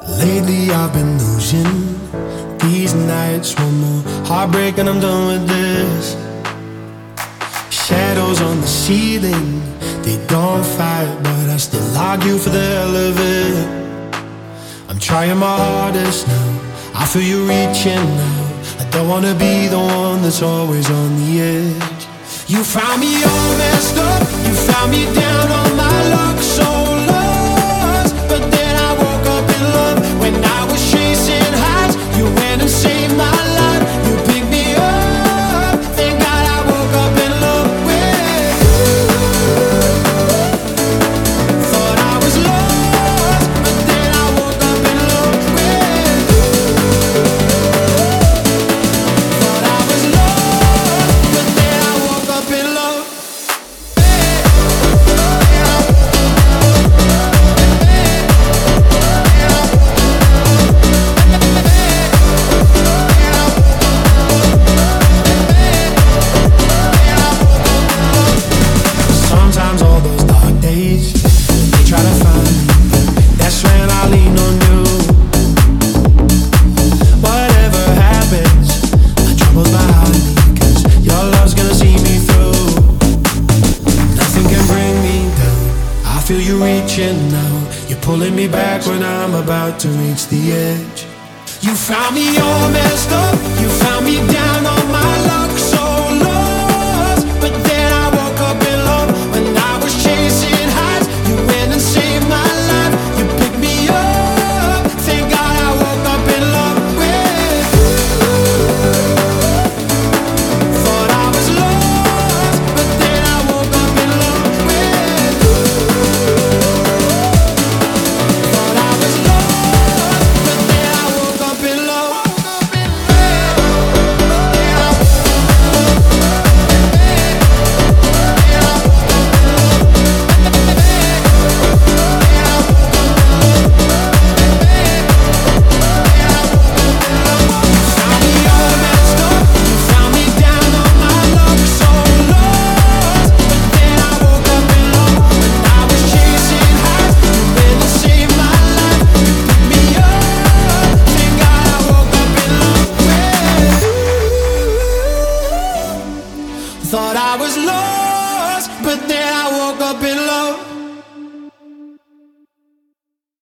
Lately I've been losing these nights. One more heartbreak and I'm done with this. Shadows on the ceiling, they don't fight, but I still argue for the hell of it. I'm trying my hardest now, I feel you reaching now. I don't wanna be the one that's always on the edge. You found me all messed up, you found me down on my luck, so lost. But then I woke up in love when I was chasing highs. You went and saved my life, you picked me up. Thank God I woke up in love with you. Thought I was lost, but then I woke up in love with you. Thought I was lost, but then I woke up in love. Sometimes all those dark days, they try to find me, that's when I lean on you. Whatever happens, my troubles behind me, 'cause your love's gonna see me through. Nothing can bring me down, I feel you reaching now. You're pulling me back when I'm about to reach the edge. You found me all messed up, you found me down on my luck.